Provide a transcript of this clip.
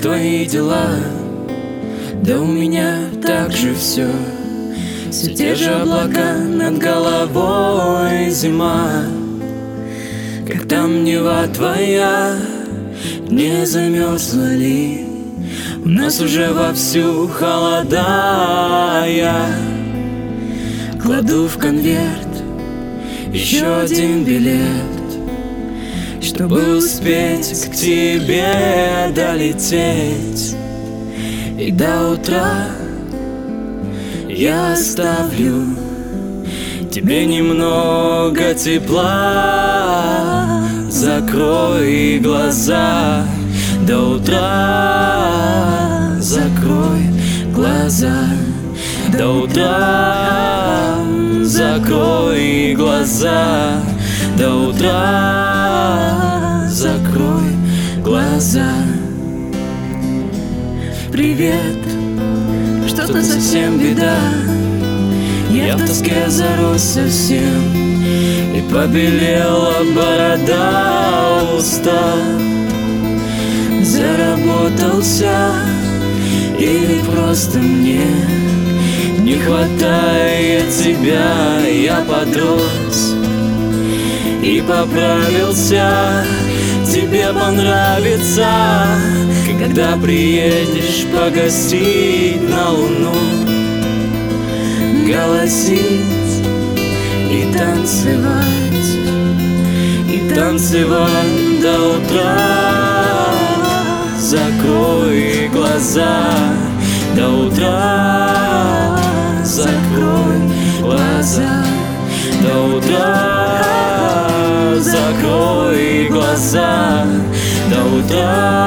твои дела? Да у меня так же все те же облака над головой, зима. Как там Нева твоя, не замерзла ли? У нас уже вовсю холода. Я кладу в конверт еще один билет, чтобы успеть к тебе долететь. И до утра я оставлю тебе немного тепла. Закрой глаза до утра, закрой глаза до утра, закрой глаза до утра, закрой глаза. Привет, что-то совсем беда. Я в тоске зарос совсем, и побелела борода, устал. Заработался или просто мне не хватает тебя? Я подрос и поправился. Тебе понравится, когда приедешь погостить на Луну, голосить и танцевать, до утра. Закрой глаза до утра, закрой глаза до утра, закрой глаза до утра,